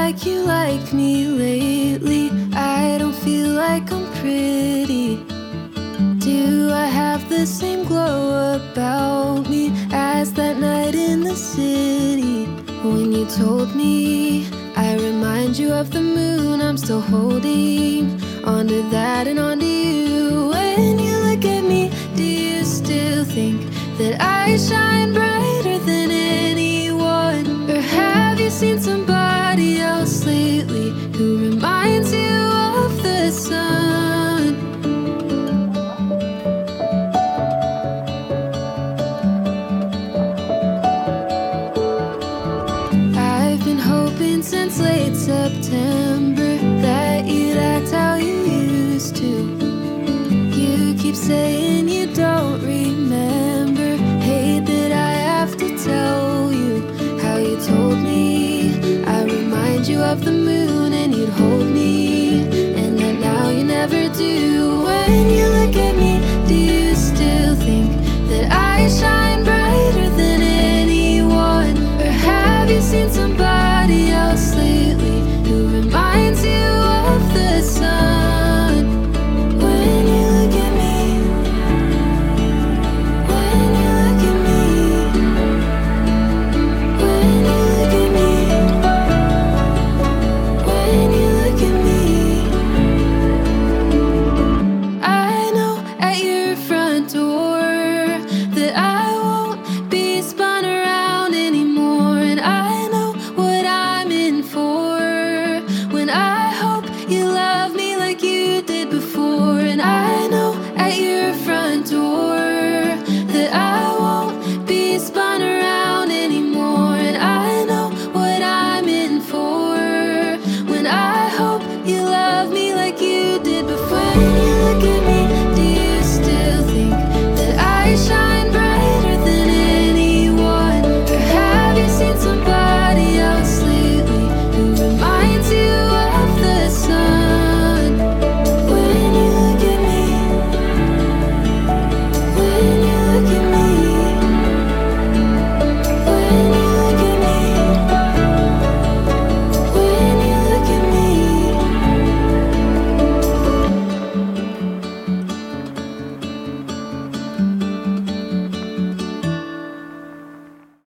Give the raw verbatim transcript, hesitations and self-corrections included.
like you like me lately. I don't feel like I'm pretty. Do I have the same glow about me as that night in the city? When you told me, I remind you of the moon. I'm still holding onto that and onto you. When you look at me, do you still think that I shine brighter than anyone? Or have you seen somebody else lately who reminds you of the sun? I've been hoping since late September that you'd act how you used to. You keep saying you don't remember.